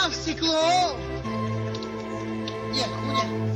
в стекло. Нет, хуйня.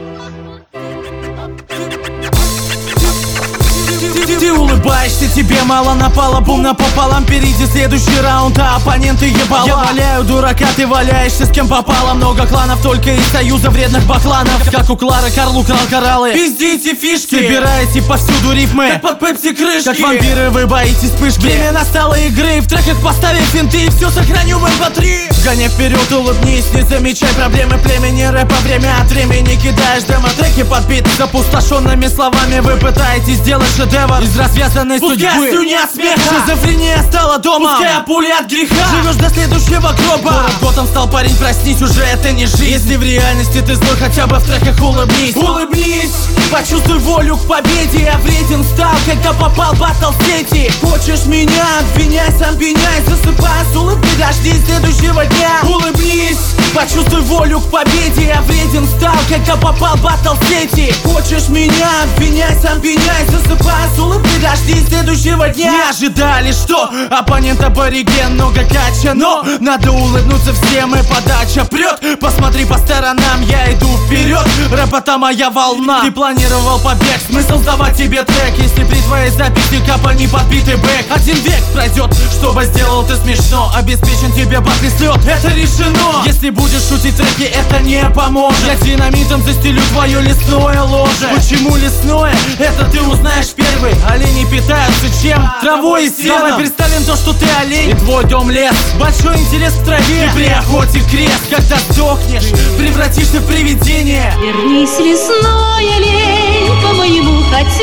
Ты улыбаешься, тебе мало напало, бум напополам. Впереди следующий раунд, а оппоненты ебала. Я валяю дурака, ты валяешься с кем попало. Много кланов, только из союза вредных бакланов. Как у Клары Карл украл кораллы. Пиздите фишки, собираете повсюду рифмы, как под пепси крышки. Как вампиры вы боитесь вспышки. Время настало игры, в треках поставим финты и все сохраню в MP3. Гоняй вперед, улыбнись, не замечай проблемы племени рэпа. Время от времени кидаешь демо-треки под бит. С опустошенными словами вы пытаетесь сделать шедевр из развязанной судьбы. Пускай слюня от смеха, шизофрения стала домом, пускай пули от греха. Живешь до следующего гроба. Город Готэм стал, парень, проснись, уже это не жизнь. Если в реальности ты злой, хотя бы в треках улыбнись. Улыбнись, почувствуй волю к победе. Я вреден стал, когда попал в баттл сети. Хочешь меня, обвиняй, сам пеняй. Засыпай с улыбкой, дожди следующего дня. Улыбнись, почувствуй волю к победе. Я вреден стал, когда попал в баттл сети. Хочешь меня, обвиняй, сам пеняй. Засыпай с улыбкой, дожди следующего дня. Не ожидали, что оппонент абориген, много кача, но надо улыбнуться всем, и подача прет. Посмотри по сторонам, я иду вперед. Рэп — это моя волна. Ты планировал побег, смысл сдавать тебе трек, если при твоей записи капа не подбитый бэк. Один век пройдет, чтобы сделал ты смешно. Обеспечен тебе батли слет, это решено. Если будешь шутить треки, это не поможет. Я динамитом застелю твое лесное ложе. Почему лесное? Это ты узнаешь первый. Олени питаются чем? Травой и сеном. Давай представим то, что ты олень и твой дом лес. Большой интерес к траве, ты при охоте крест. Когда сдохнешь, превратишься в привидение. Вернись, лесной олень, по моему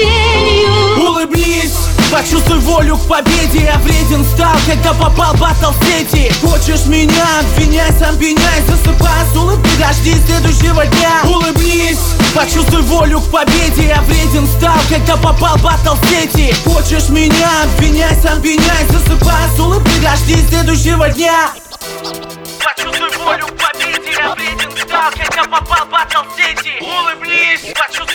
хотению. Улыбнись, почувствуй волю к победе. Я вреден стал, когда попал в баттл сети. Хочешь меня, обвиняй, сам пеняй. Засыпай с улыбкой, дожди следующего дня. Улыбнись, почувствуй волю к победе. Я вреден стал, когда попал в баттл сети. Хочешь меня, обвиняй, сам пеняй. Засыпай с улыбкой, дожди следующего дня. Почувствуй волю к победе. Я вреден стал, когда попал в баттл сети. Улыбнись, почувствуй